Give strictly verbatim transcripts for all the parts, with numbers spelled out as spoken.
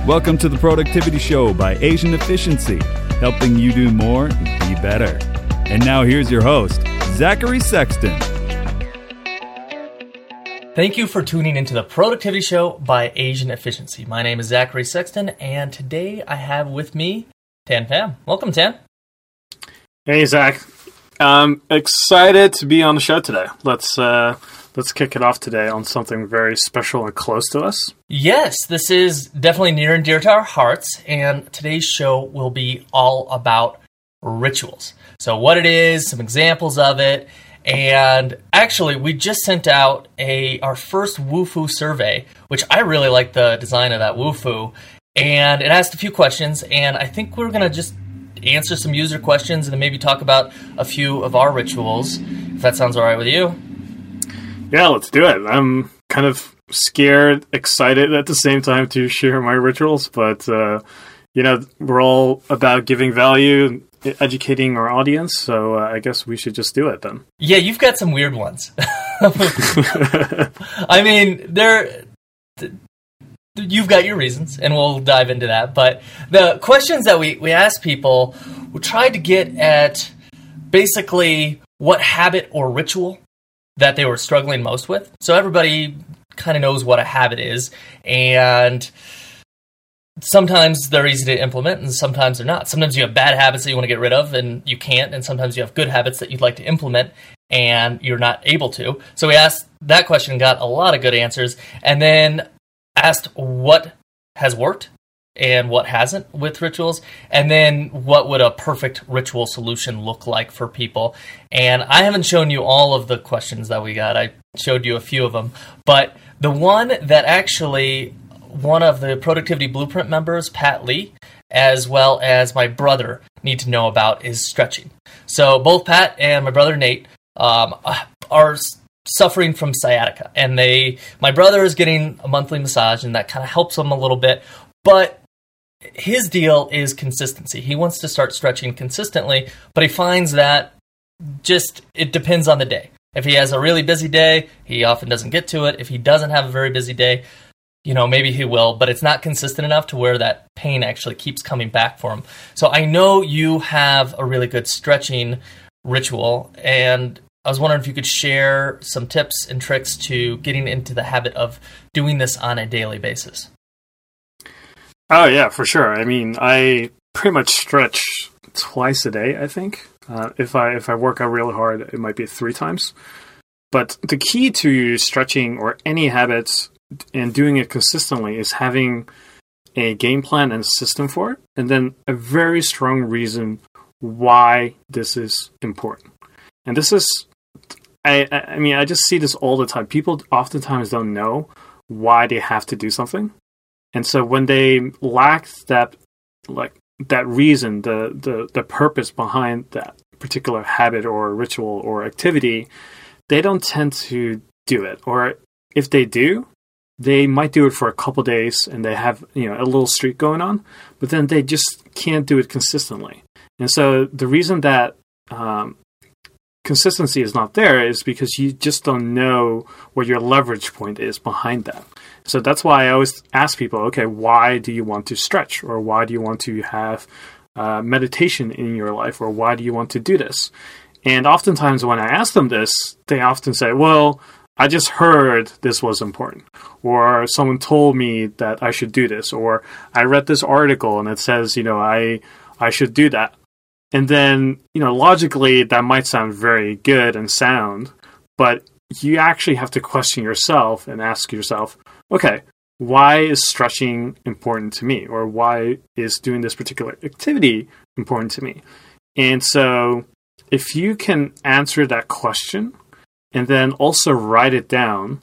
Welcome to the Productivity Show by Asian Efficiency, helping you do more and be better. And now here's your host, Zachary Sexton. Thank you for tuning into the Productivity Show by Asian Efficiency. My name is Zachary Sexton, and today I have with me Tan Pham. Welcome, Tan. Hey, Zach. I'm excited to be on the show today. Let's uh, let's kick it off today on something very special and close to us. Yes, this is definitely near and dear to our hearts, and today's show will be all about rituals. So what it is, some examples of it, and actually we just sent out a our first Wufoo survey, which I really like the design of that Wufoo, and it asked a few questions, and I think we're going to just answer some user questions and then maybe talk about a few of our rituals, if that sounds all right with you. Yeah, let's do it. I'm kind of scared, excited at the same time to share my rituals, but, uh, you know, we're all about giving value, educating our audience, so uh, I guess we should just do it then. Yeah, you've got some weird ones. I mean, they're... You've got your reasons, and we'll dive into that. But the questions that we, we asked people, we tried to get at basically what habit or ritual that they were struggling most with. So everybody kind of knows what a habit is, and sometimes they're easy to implement, and sometimes they're not. Sometimes you have bad habits that you want to get rid of, and you can't, and sometimes you have good habits that you'd like to implement, and you're not able to. So we asked that question and got a lot of good answers, and then asked what has worked and what hasn't with rituals, and then what would a perfect ritual solution look like for people. And I haven't shown you all of the questions that we got. I showed you a few of them. But the one that actually one of the Productivity Blueprint members, Pat Lee, as well as my brother need to know about is stretching. So both Pat and my brother Nate um, are suffering from sciatica, and they my brother is getting a monthly massage, and that kind of helps him a little bit, but his deal is consistency. He wants to start stretching consistently, but he finds that just it depends on the day. If he has a really busy day, he often doesn't get to it. If he doesn't have a very busy day, you know, maybe he will, but it's not consistent enough to where that pain actually keeps coming back for him. So I know you have a really good stretching ritual, and I was wondering if you could share some tips and tricks to getting into the habit of doing this on a daily basis. Oh, yeah, for sure. I mean, I pretty much stretch twice a day, I think. Uh, if I if I work out really hard, it might be three times. But the key to stretching or any habits and doing it consistently is having a game plan and a system for it, and then a very strong reason why this is important. And this is I, I mean, I just see this all the time. People oftentimes don't know why they have to do something. And so when they lack that, like that reason, the, the, the purpose behind that particular habit or ritual or activity, they don't tend to do it. Or if they do, they might do it for a couple days and they have, you know, a little streak going on, but then they just can't do it consistently. And so the reason that, um, consistency is not there is because you just don't know what your leverage point is behind that. So that's why I always ask people, okay, why do you want to stretch? Or why do you want to have uh, meditation in your life? Or why do you want to do this? And oftentimes when I ask them this, they often say, well, I just heard this was important. Or someone told me that I should do this. Or I read this article and it says, you know, I I should do that. And then, you know, logically, that might sound very good and sound, but you actually have to question yourself and ask yourself, okay, why is stretching important to me? Or why is doing this particular activity important to me? And so if you can answer that question and then also write it down,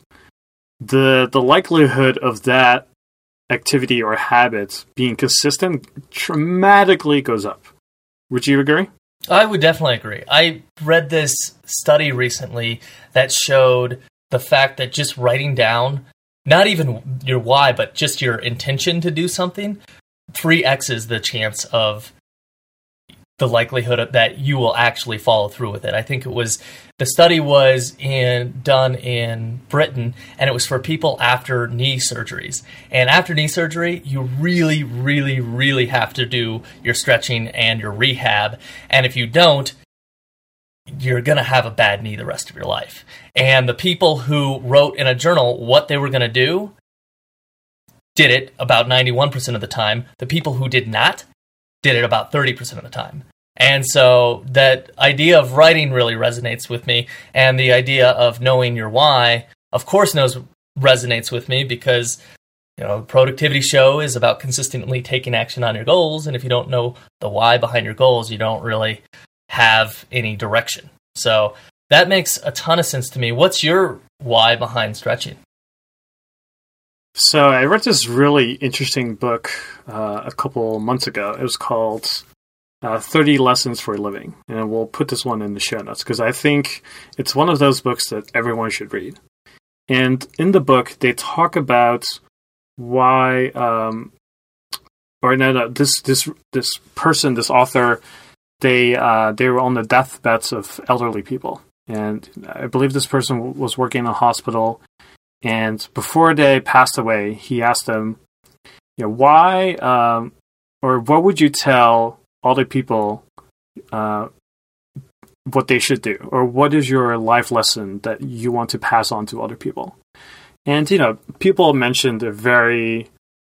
the the likelihood of that activity or habit being consistent dramatically goes up. Would you agree? I would definitely agree. I read this study recently that showed the fact that just writing down, not even your why, but just your intention to do something, three X's the chance of the likelihood of, that you will actually follow through with it. I think it was, the study was in done in Britain, and it was for people after knee surgeries. And after knee surgery, you really, really, really have to do your stretching and your rehab. And if you don't, you're going to have a bad knee the rest of your life. And the people who wrote in a journal what they were going to do did it about ninety-one percent of the time. The people who did not did it about thirty percent of the time. And so that idea of writing really resonates with me. And the idea of knowing your why, of course, knows resonates with me because, you know, the Productivity Show is about consistently taking action on your goals. And if you don't know the why behind your goals, you don't really have any direction. So that makes a ton of sense to me. What's your why behind stretching? So I read this really interesting book uh, a couple months ago. It was called uh, thirty Lessons for Living. And we'll put this one in the show notes because I think it's one of those books that everyone should read. And in the book, they talk about why, um, or no, no, this this this person, this author, they uh, they were on the deathbeds of elderly people. And I believe this person was working in a hospital. And before they passed away, he asked them, you know, why, um, or what would you tell other people uh, what they should do? Or what is your life lesson that you want to pass on to other people? And, you know, people mentioned very,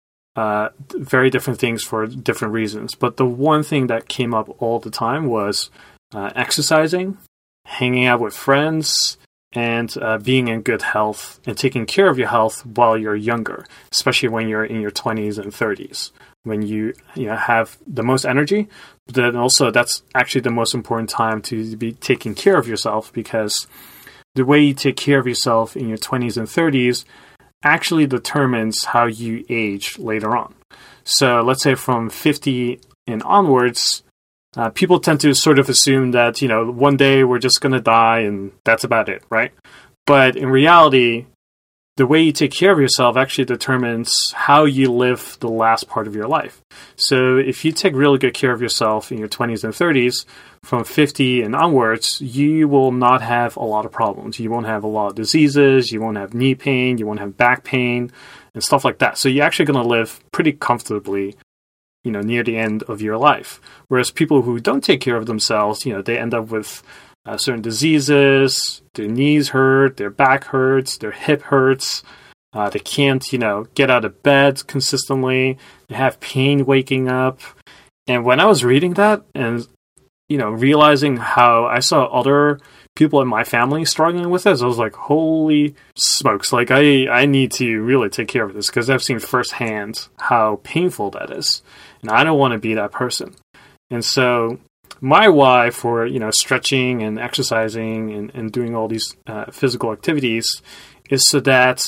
uh, very different things for different reasons. But the one thing that came up all the time was uh, exercising, hanging out with friends, and uh, being in good health and taking care of your health while you're younger, especially when you're in your twenties and thirties, when you you know have the most energy. But then also that's actually the most important time to be taking care of yourself, because the way you take care of yourself in your twenties and thirties actually determines how you age later on. So let's say from fifty and onwards, Uh, people tend to sort of assume that, you know, one day we're just going to die and that's about it, right? But in reality, the way you take care of yourself actually determines how you live the last part of your life. So if you take really good care of yourself in your twenties and thirties, from fifty and onwards, you will not have a lot of problems. You won't have a lot of diseases, you won't have knee pain, you won't have back pain, and stuff like that. So you're actually going to live pretty comfortably, you know, near the end of your life. Whereas people who don't take care of themselves, you know, they end up with uh, certain diseases, their knees hurt, their back hurts, their hip hurts, uh, they can't, you know, get out of bed consistently, they have pain waking up. And when I was reading that and, you know, realizing how I saw other people in my family struggling with this, I was like, holy smokes, like I, I need to really take care of this, because I've seen firsthand how painful that is. And I don't want to be that person. And so my why for, you know, stretching and exercising and, and doing all these uh, physical activities is so that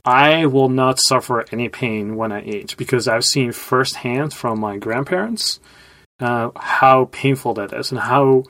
I will not suffer any pain when I age, because I've seen firsthand from my grandparents uh, how painful that is and how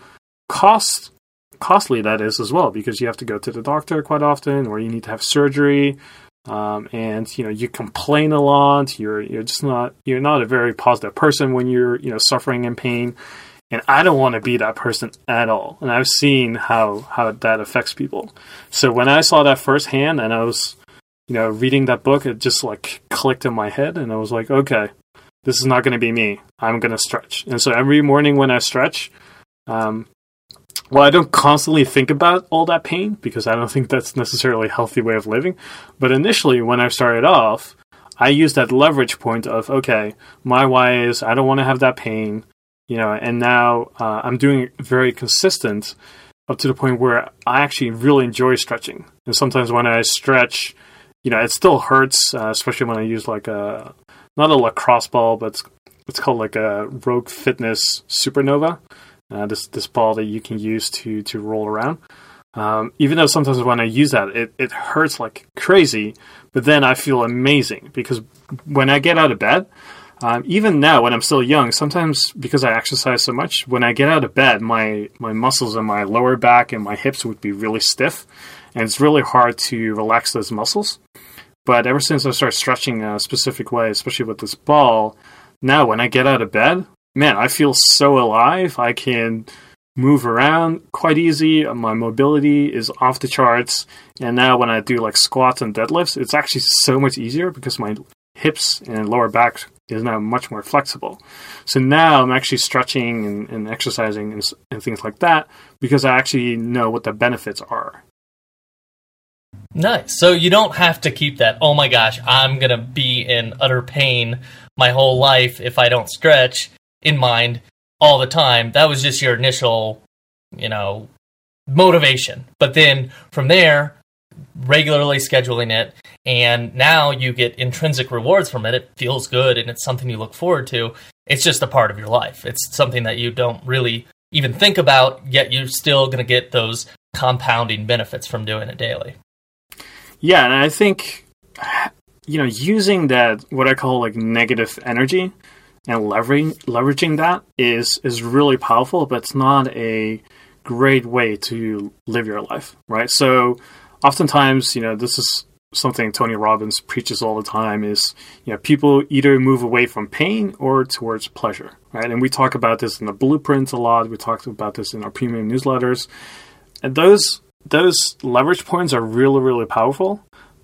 cost costly that is as well, because you have to go to the doctor quite often, or you need to have surgery. Um, and, you know, you complain a lot. You're, you're just not, you're not a very positive person when you're, you know, suffering in pain. And I don't want to be that person at all. And I've seen how, how that affects people. So when I saw that firsthand and I was, you know, reading that book, it just like clicked in my head. And I was like, okay, this is not going to be me. I'm going to stretch. And so every morning when I stretch, um, well, I don't constantly think about all that pain, because I don't think that's necessarily a healthy way of living. But initially, when I started off, I used that leverage point of, okay, my why is I don't want to have that pain, you know, and now uh, I'm doing it very consistent up to the point where I actually really enjoy stretching. And sometimes when I stretch, you know, it still hurts, uh, especially when I use like a, not a lacrosse ball, but it's, it's called like a Rogue Fitness Supernova. Uh, this this ball that you can use to to roll around. Um, even though sometimes when I use that, it, it hurts like crazy, but then I feel amazing, because when I get out of bed, um, even now when I'm still young, sometimes because I exercise so much, when I get out of bed, my, my muscles in my lower back and my hips would be really stiff, and it's really hard to relax those muscles. But ever since I started stretching a specific way, especially with this ball, now when I get out of bed, man, I feel so alive. I can move around quite easy. My mobility is off the charts. And now when I do like squats and deadlifts, it's actually so much easier because my hips and lower back is now much more flexible. So now I'm actually stretching and, and exercising and, and things like that because I actually know what the benefits are. Nice. So you don't have to keep that, oh my gosh, I'm going to be in utter pain my whole life if I don't stretch, in mind all the time. That was just your initial, you know, motivation. But then from there, regularly scheduling it, and now you get intrinsic rewards from it. It feels good, and it's something you look forward to. It's just a part of your life. It's something that you don't really even think about, yet you're still going to get those compounding benefits from doing it daily. Yeah, and I think, you know, using that, what I call like negative energy, and leveraging leveraging that is is really powerful, but it's not a great way to live your life, right? So oftentimes, you know, this is something Tony Robbins preaches all the time is, you know, people either move away from pain or towards pleasure, right? And we talk about this in the blueprints a lot. We talked about this in our premium newsletters. And those those leverage points are really, really powerful.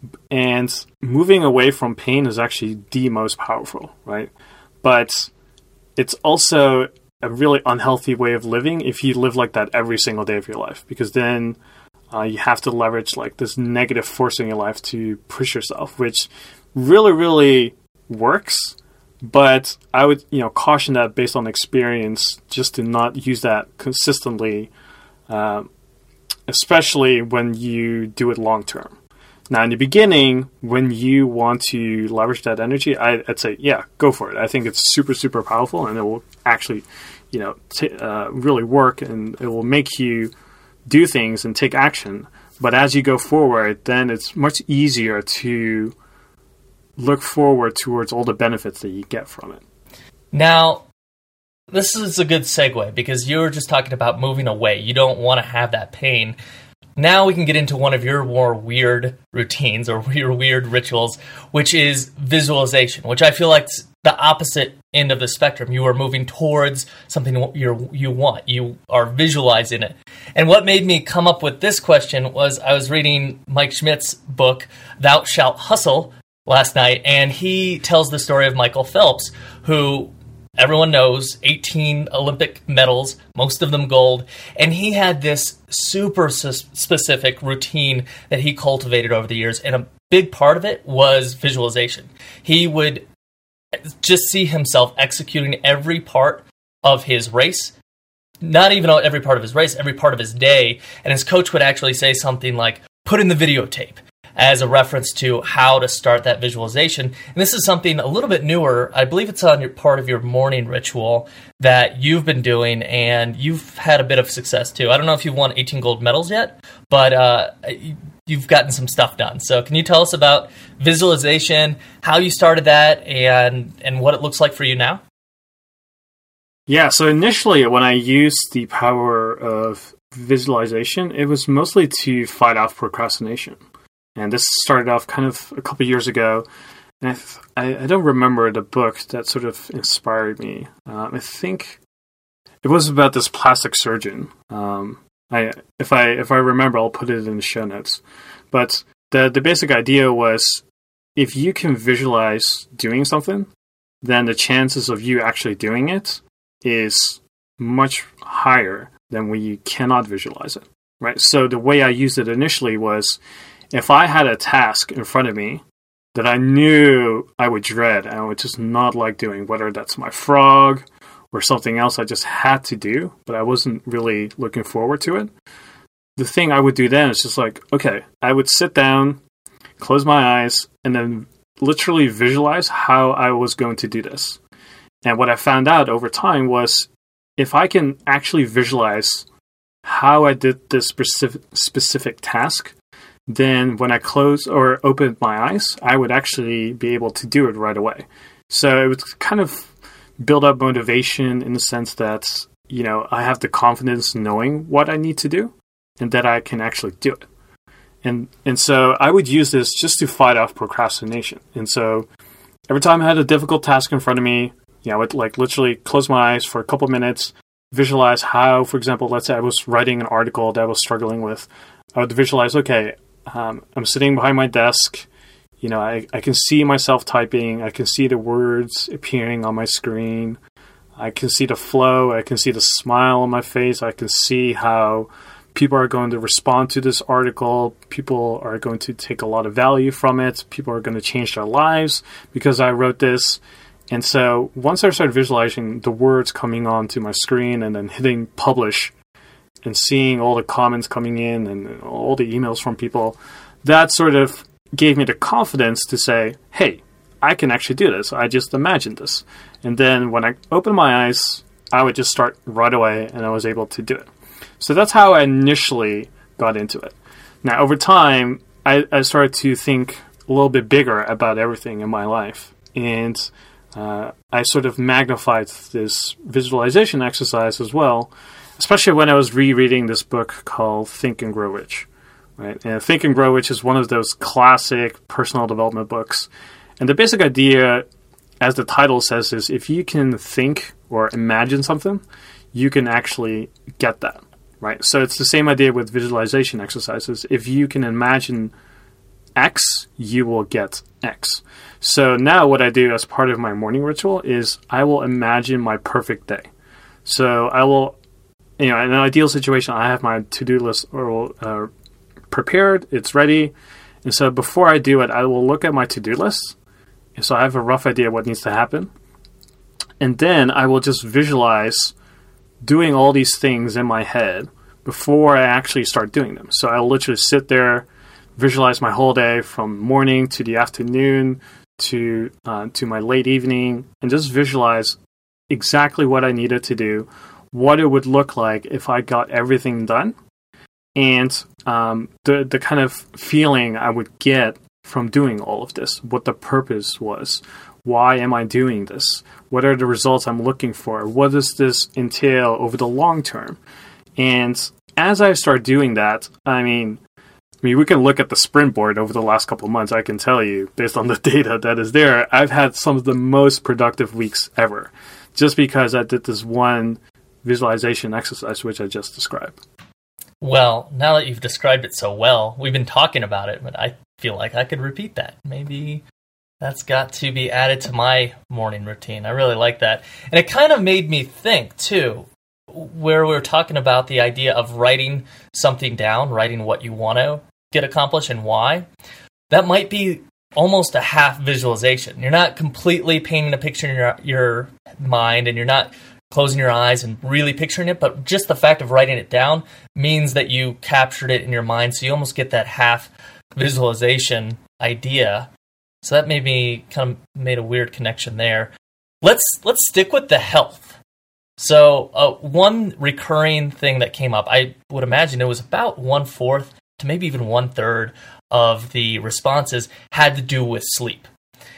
And moving away from pain is actually the most powerful, right? But it's also a really unhealthy way of living if you live like that every single day of your life, because then uh, you have to leverage like this negative force in your life to push yourself, which really, really works. But I would, you know, caution that based on experience, just to not use that consistently, uh, especially when you do it long term. Now, in the beginning, when you want to leverage that energy, I, I'd say, yeah, go for it. I think it's super, super powerful, and it will actually, you know, t- uh, really work, and it will make you do things and take action. But as you go forward, then it's much easier to look forward towards all the benefits that you get from it. Now, this is a good segue, because you were just talking about moving away. You don't want to have that pain. Now we can get into one of your more weird routines or your weird rituals, which is visualization, which I feel like is the opposite end of the spectrum. You are moving towards something you you want. You are visualizing it. And what made me come up with this question was I was reading Mike Schmidt's book, Thou Shalt Hustle, last night, and he tells the story of Michael Phelps, who everyone knows, eighteen Olympic medals, most of them gold, and he had this super specific routine that he cultivated over the years, and a big part of it was visualization. He would just see himself executing every part of his race, not even every part of his race, every part of his day, and his coach would actually say something like, put in the videotape, as a reference to how to start that visualization. And this is something a little bit newer. I believe it's on your part of your morning ritual that you've been doing, and you've had a bit of success too. I don't know if you've won eighteen gold medals yet, but uh, you've gotten some stuff done. So can you tell us about visualization, how you started that, and, and what it looks like for you now? Yeah, so initially when I used the power of visualization, it was mostly to fight off procrastination. And this started off kind of a couple years ago. And I, I don't remember the book that sort of inspired me. Um, I think it was about this plastic surgeon. Um, I if I if I remember, I'll put it in the show notes. But the the basic idea was, if you can visualize doing something, then the chances of you actually doing it is much higher than when you cannot visualize it. Right. So the way I used it initially was, if I had a task in front of me that I knew I would dread and I would just not like doing, whether that's my frog or something else I just had to do, but I wasn't really looking forward to it, the thing I would do then is just like, okay, I would sit down, close my eyes, and then literally visualize how I was going to do this. And what I found out over time was, if I can actually visualize how I did this specific, specific task, then when I close or open my eyes, I would actually be able to do it right away. So it would kind of build up motivation in the sense that, you know, I have the confidence knowing what I need to do and that I can actually do it. And and so I would use this just to fight off procrastination. And so every time I had a difficult task in front of me, you know, I would like literally close my eyes for a couple minutes, visualize how, for example, let's say I was writing an article that I was struggling with. I would visualize, okay, um, I'm sitting behind my desk. You know, I, I can see myself typing. I can see the words appearing on my screen. I can see the flow. I can see the smile on my face. I can see how people are going to respond to this article. People are going to take a lot of value from it. People are going to change their lives because I wrote this. And so once I started visualizing the words coming onto my screen and then hitting publish and seeing all the comments coming in and all the emails from people, that sort of gave me the confidence to say, hey, I can actually do this. I just imagined this. And then when I opened my eyes, I would just start right away and I was able to do it. So that's how I initially got into it. Now, over time, I, I started to think a little bit bigger about everything in my life. And uh, I sort of magnified this visualization exercise as well, especially when I was rereading this book called Think and Grow Rich. Right? And Think and Grow Rich is one of those classic personal development books. And the basic idea, as the title says, is if you can think or imagine something, you can actually get that. Right? So it's the same idea with visualization exercises. If you can imagine X, you will get X. So now what I do as part of my morning ritual is I will imagine my perfect day. So I will, you know, in an ideal situation, I have my to-do list or uh, prepared, it's ready. And so before I do it, I will look at my to-do list. And so I have a rough idea what needs to happen. And then I will just visualize doing all these things in my head before I actually start doing them. So I'll literally sit there, visualize my whole day from morning to the afternoon to uh, to my late evening, and just visualize exactly what I needed to do, what it would look like if I got everything done, and um, the the kind of feeling I would get from doing all of this, what the purpose was. Why am I doing this? What are the results I'm looking for? What does this entail over the long term? And as I start doing that, I mean, I mean, we can look at the sprint board over the last couple of months. I can tell you, based on the data that is there, I've had some of the most productive weeks ever, just because I did this one visualization exercise, which I just described. Well, now that you've described it so well, we've been talking about it, but I feel like I could repeat that. Maybe that's got to be added to my morning routine. I really like that. And it kind of made me think, too, where we were talking about the idea of writing something down, writing what you want to get accomplished and why. That might be almost a half visualization. You're not completely painting a picture in your, your mind, and you're not closing your eyes and really picturing it, but just the fact of writing it down means that you captured it in your mind, so you almost get that half visualization idea. So that made me kind of made a weird connection there. Let's let's stick with the health. So uh, one recurring thing that came up, I would imagine it was about one fourth to maybe even one third of the responses had to do with sleep.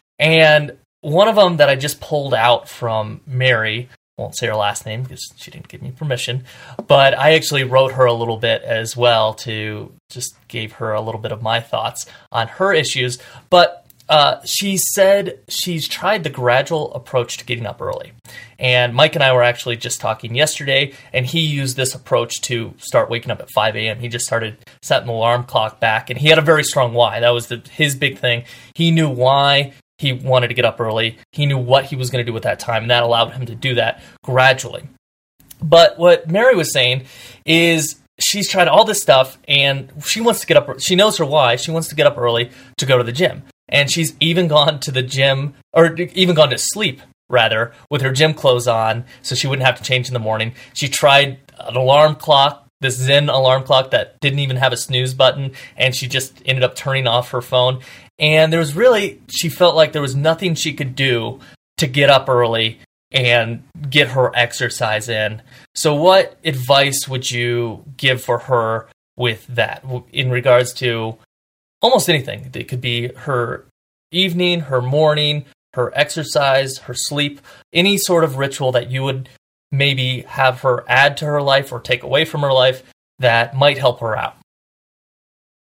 And one of them that I just pulled out from Mary, won't say her last name because she didn't give me permission, but I actually wrote her a little bit as well to just gave her a little bit of my thoughts on her issues. But Uh, she said she's tried the gradual approach to getting up early. And Mike and I were actually just talking yesterday, and he used this approach to start waking up at five a.m. He just started setting the alarm clock back, and he had a very strong why. That was the, his big thing. He knew why he wanted to get up early. He knew what he was going to do at that time, and that allowed him to do that gradually. But what Mary was saying is she's tried all this stuff, and she wants to get up. She knows her why. She wants to get up early to go to the gym. And she's even gone to the gym, or even gone to sleep, rather, with her gym clothes on, so she wouldn't have to change in the morning. She tried an alarm clock, this Zen alarm clock that didn't even have a snooze button, and she just ended up turning off her phone. And there was really, she felt like there was nothing she could do to get up early and get her exercise in. So what advice would you give for her with that, in regards to almost anything? It could be her evening, her morning, her exercise, her sleep, any sort of ritual that you would maybe have her add to her life or take away from her life that might help her out.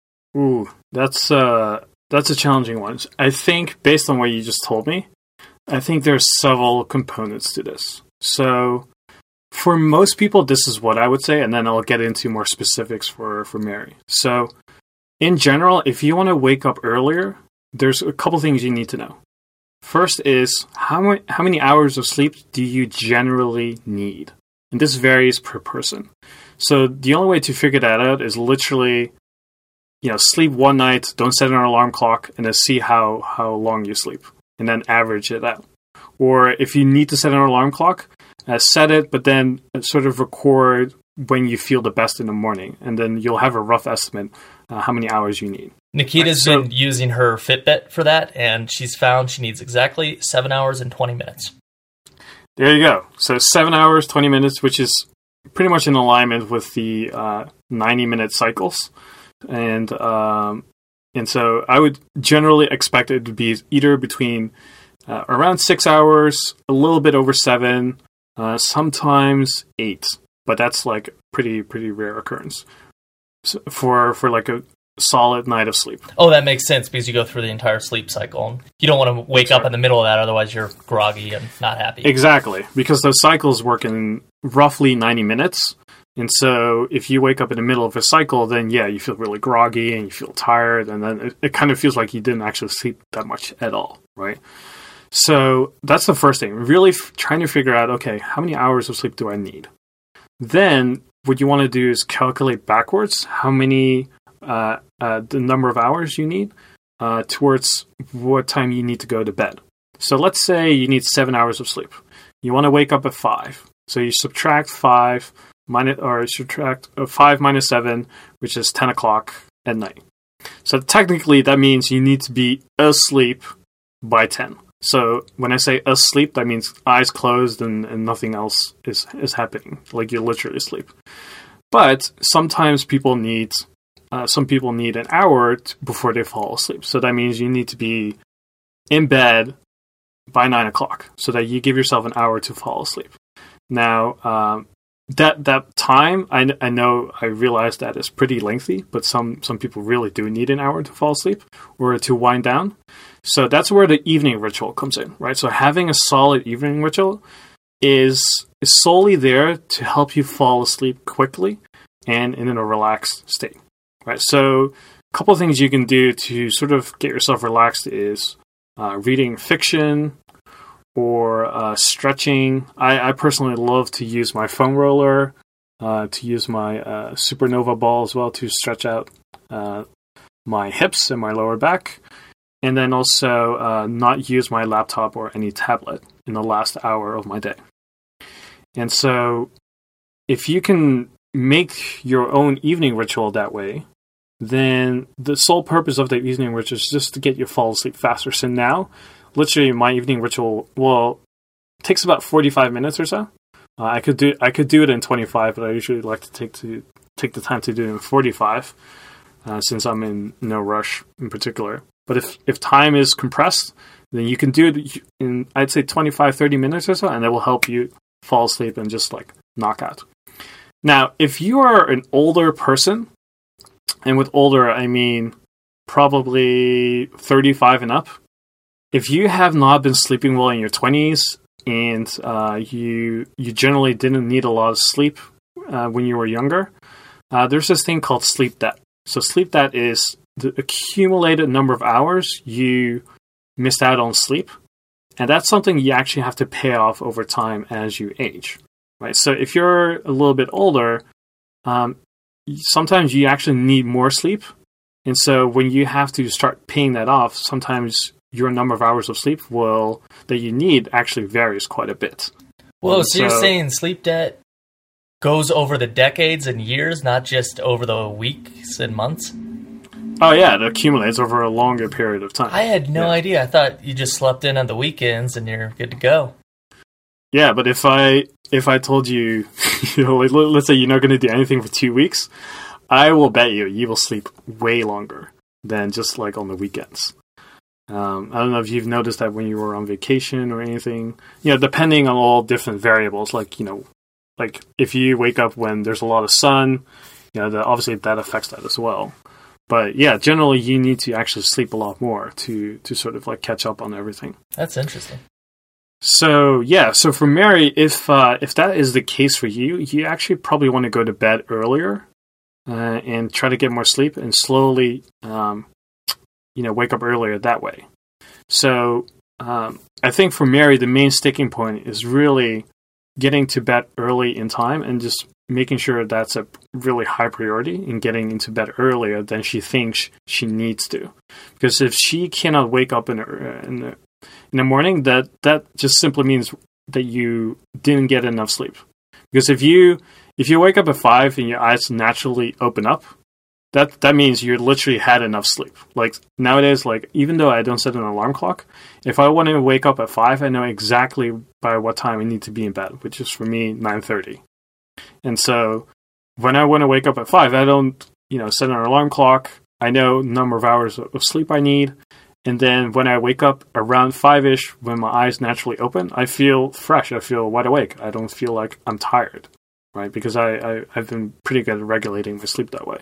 Ooh, that's uh, that's a challenging one. I think based on what you just told me, I think there's several components to this. So for most people, this is what I would say, and then I'll get into more specifics for, for Mary. So in general, if you want to wake up earlier, there's a couple things you need to know. First is, how many, how many hours of sleep do you generally need? And this varies per person. So the only way to figure that out is literally, you know, sleep one night, don't set an alarm clock, and then see how, how long you sleep, and then average it out. Or if you need to set an alarm clock, uh, set it, but then sort of record when you feel the best in the morning, and then you'll have a rough estimate uh, how many hours you need. Nikita's right, so, been using her Fitbit for that, and she's found she needs exactly seven hours and twenty minutes. There you go. So seven hours, twenty minutes, which is pretty much in alignment with the uh, ninety-minute cycles. And um, and so I would generally expect it to be either between uh, around six hours, a little bit over seven, uh, sometimes eight. But that's like pretty pretty rare occurrence so for for like a solid night of sleep. Oh, that makes sense because you go through the entire sleep cycle. You don't want to wake That's up right. in the middle of that, otherwise you're groggy and not happy. Exactly, because those cycles work in roughly ninety minutes. And so if you wake up in the middle of a cycle, then yeah, you feel really groggy and you feel tired, and then it, it kind of feels like you didn't actually sleep that much at all, right? So that's the first thing. Really f- trying to figure out, okay, how many hours of sleep do I need? Then what you want to do is calculate backwards how many, uh, uh, the number of hours you need uh, towards what time you need to go to bed. So let's say you need seven hours of sleep. You want to wake up at five. So you subtract five minus, or subtract uh, five minus seven, which is ten o'clock at night. So technically that means you need to be asleep by ten. So when I say asleep, that means eyes closed and, and nothing else is, is happening. Like you're literally asleep. But sometimes people need, uh, some people need an hour t- before they fall asleep. So that means you need to be in bed by nine o'clock so that you give yourself an hour to fall asleep. Now, um, that that time, I, I know, I realize that is pretty lengthy, but some, some people really do need an hour to fall asleep or to wind down. So that's where the evening ritual comes in, right? So having a solid evening ritual is, is solely there to help you fall asleep quickly and in a relaxed state, right? So a couple of things you can do to sort of get yourself relaxed is uh, reading fiction or uh, stretching. I, I personally love to use my foam roller, uh, to use my uh, Supernova ball as well to stretch out uh, my hips and my lower back. And then also uh, not use my laptop or any tablet in the last hour of my day. And so if you can make your own evening ritual that way, then the sole purpose of the evening ritual is just to get you to fall asleep faster. So now, literally my evening ritual, well, takes about forty-five minutes or so. Uh, I could do I could do it in twenty-five, but I usually like to take to take the time to do it in forty-five, uh, since I'm in no rush in particular. But if, if time is compressed, then you can do it in, I'd say, twenty-five, thirty minutes or so, and that will help you fall asleep and just, like, knock out. Now, if you are an older person, and with older, I mean probably thirty-five and up, if you have not been sleeping well in your twenties, and uh, you you generally didn't need a lot of sleep uh, when you were younger, uh, there's this thing called sleep debt. So sleep debt is the accumulated number of hours you missed out on sleep, and that's something you actually have to pay off over time as you age, right? So if you're a little bit older, um, sometimes you actually need more sleep, and so when you have to start paying that off, sometimes your number of hours of sleep will that you need actually varies quite a bit. Whoa, so, so you're saying sleep debt goes over the decades and years, not just over the weeks and months? Oh, yeah, it accumulates over a longer period of time. I had no yeah. idea. I thought you just slept in on the weekends and you're good to go. Yeah, but if I if I told you, you know, like, let's say you're not going to do anything for two weeks, I will bet you you will sleep way longer than just like on the weekends. Um, I don't know if you've noticed that when you were on vacation or anything, you know, depending on all different variables, like, you know, like if you wake up when there's a lot of sun, you know, that obviously that affects that as well. But yeah, generally you need to actually sleep a lot more to, to sort of like catch up on everything. That's interesting. So yeah, so for Mary, if uh, if that is the case for you, you actually probably want to go to bed earlier uh, and try to get more sleep, and slowly, um, you know, wake up earlier that way. So um, I think for Mary, the main sticking point is really getting to bed early in time and just making sure that's a really high priority in getting into bed earlier than she thinks she needs to. Because if she cannot wake up in the, in the, in the morning, that, that just simply means that you didn't get enough sleep. Because if you if you wake up at five and your eyes naturally open up, that that means you literally had enough sleep. Like nowadays, like even though I don't set an alarm clock, if I want to wake up at five, I know exactly by what time I need to be in bed, which is for me nine thirty. And so when I want to wake up at five, I don't, you know, set an alarm clock. I know the number of hours of sleep I need. And then when I wake up around five-ish, when my eyes naturally open, I feel fresh. I feel wide awake. I don't feel like I'm tired, right? Because I, I, I've been pretty good at regulating my sleep that way.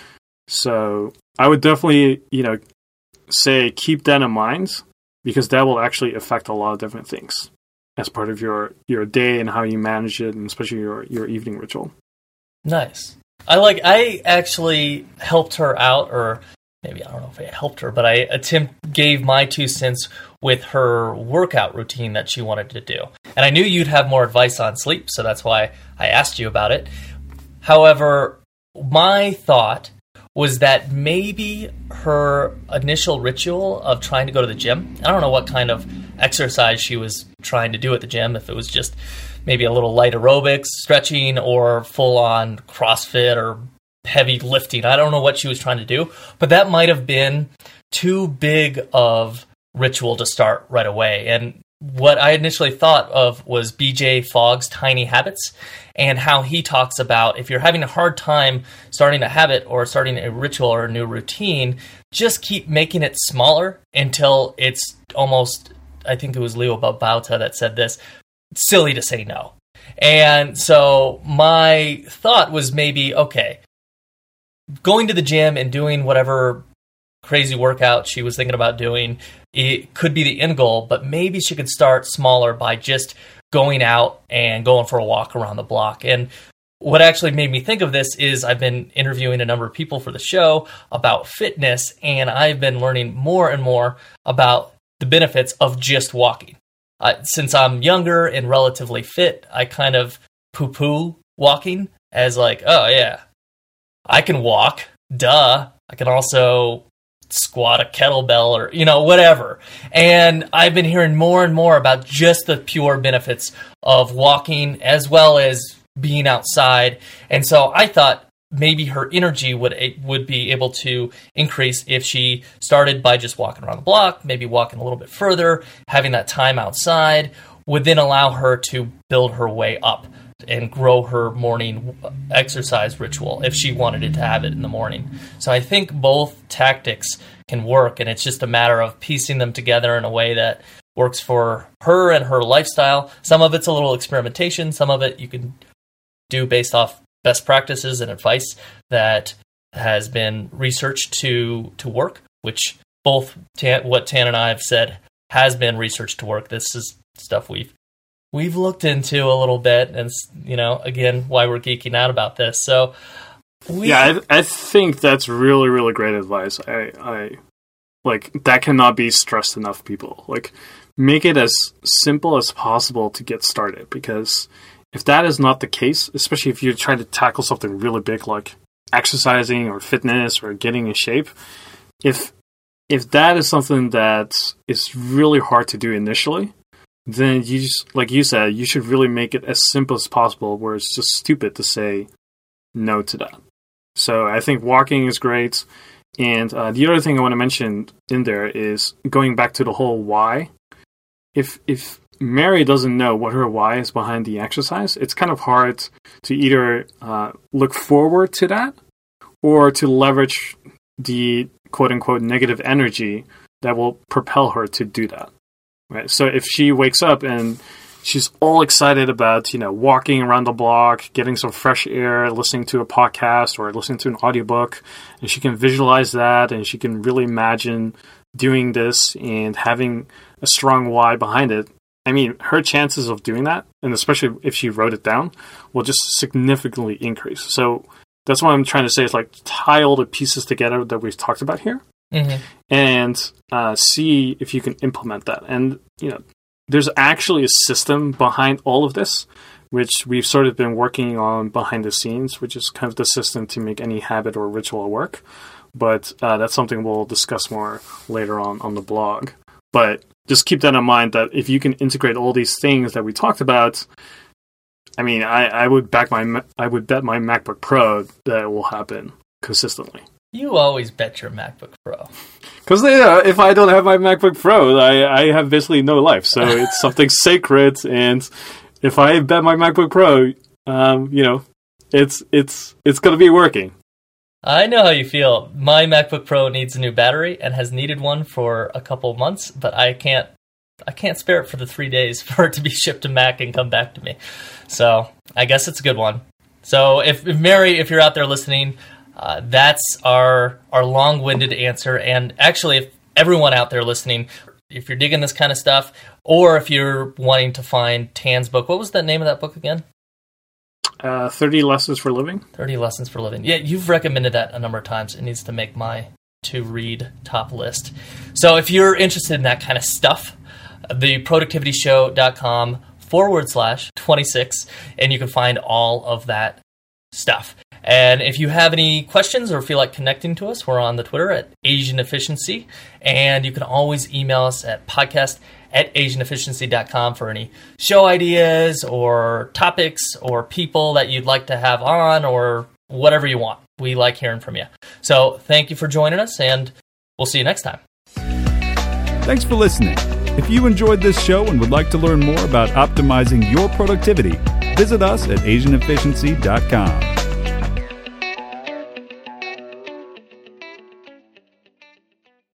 So I would definitely, you know, say keep that in mind, because that will actually affect a lot of different things as part of your, your day and how you manage it, and especially your, your evening ritual. Nice. I like, I actually helped her out, or maybe, I don't know if I helped her, but I attempt gave my two cents with her workout routine that she wanted to do. And I knew you'd have more advice on sleep, so that's why I asked you about it. However, my thought was that maybe her initial ritual of trying to go to the gym, I don't know what kind of exercise she was trying to do at the gym, if it was just maybe a little light aerobics, stretching, or full-on CrossFit or heavy lifting. I don't know what she was trying to do, but that might have been too big of ritual to start right away. And what I initially thought of was B J Fogg's Tiny Habits, and how he talks about if you're having a hard time starting a habit or starting a ritual or a new routine, just keep making it smaller until it's almost, I think it was Leo Babauta that said this, silly to say no. And so my thought was maybe, okay, going to the gym and doing whatever crazy workout she was thinking about doing, it could be the end goal, but maybe she could start smaller by just going out and going for a walk around the block. And what actually made me think of this is I've been interviewing a number of people for the show about fitness, and I've been learning more and more about the benefits of just walking. Uh, since I'm younger and relatively fit, I kind of poo-poo walking as like, oh yeah, I can walk, duh. I can also squat a kettlebell or, you know, whatever. And I've been hearing more and more about just the pure benefits of walking as well as being outside. And so I thought maybe her energy would would be able to increase if she started by just walking around the block, maybe walking a little bit further, having that time outside would then allow her to build her way up and grow her morning exercise ritual if she wanted it to have it in the morning. So I think both tactics can work, and it's just a matter of piecing them together in a way that works for her and her lifestyle. Some of it's a little experimentation. Some of it you can do based off best practices and advice that has been researched to to work, which both Tan, what Tan and I have said has been researched to work. This is stuff we've We've looked into a little bit, and, you know, again, why we're geeking out about this. So, we... yeah, I, I think that's really, really great advice. I, I, like, that cannot be stressed enough, people. Like, make it as simple as possible to get started, because if that is not the case, especially if you're trying to tackle something really big like exercising or fitness or getting in shape, if if that is something that is really hard to do initially, then you just, like you said, you should really make it as simple as possible, where it's just stupid to say no to that. So I think walking is great. And uh, the other thing I want to mention in there is going back to the whole why. If if Mary doesn't know what her why is behind the exercise, it's kind of hard to either uh, look forward to that or to leverage the quote-unquote negative energy that will propel her to do that. Right. So if she wakes up and she's all excited about, you know, walking around the block, getting some fresh air, listening to a podcast or listening to an audiobook, and she can visualize that and she can really imagine doing this and having a strong why behind it, I mean, her chances of doing that, and especially if she wrote it down, will just significantly increase. So that's what I'm trying to say is like tie all the pieces together that we've talked about here, mm-hmm. and uh, see if you can implement that. And, you know, there's actually a system behind all of this, which we've sort of been working on behind the scenes, which is kind of the system to make any habit or ritual work. But uh, that's something we'll discuss more later on on the blog. But just keep that in mind that if you can integrate all these things that we talked about, I mean, I, I would back my I would bet my MacBook Pro that it will happen consistently. You always bet your MacBook Pro. Because uh, if I don't have my MacBook Pro, I, I have basically no life. So it's something sacred, and if I bet my MacBook Pro, um, you know, it's it's it's going to be working. I know how you feel. My MacBook Pro needs a new battery and has needed one for a couple of months, but I can't I can't spare it for the three days for it to be shipped to Mac and come back to me. So I guess it's a good one. So if, if Mary, if you're out there listening, uh, that's our our long-winded answer. And actually, if everyone out there listening, if you're digging this kind of stuff, or if you're wanting to find Tan's book, what was the name of that book again? Uh, thirty Lessons for Living. thirty Lessons for Living. Yeah, you've recommended that a number of times. It needs to make my to-read top list. So if you're interested in that kind of stuff, the productivity show dot com forward slash twenty-six, and you can find all of that stuff. And if you have any questions or feel like connecting to us, we're on the Twitter at Asian Efficiency, and you can always email us at podcast at asian efficiency dot com for any show ideas or topics or people that you'd like to have on or whatever you want. We like hearing from you. So thank you for joining us, and we'll see you next time. Thanks for listening. If you enjoyed this show and would like to learn more about optimizing your productivity, visit us at asian efficiency dot com.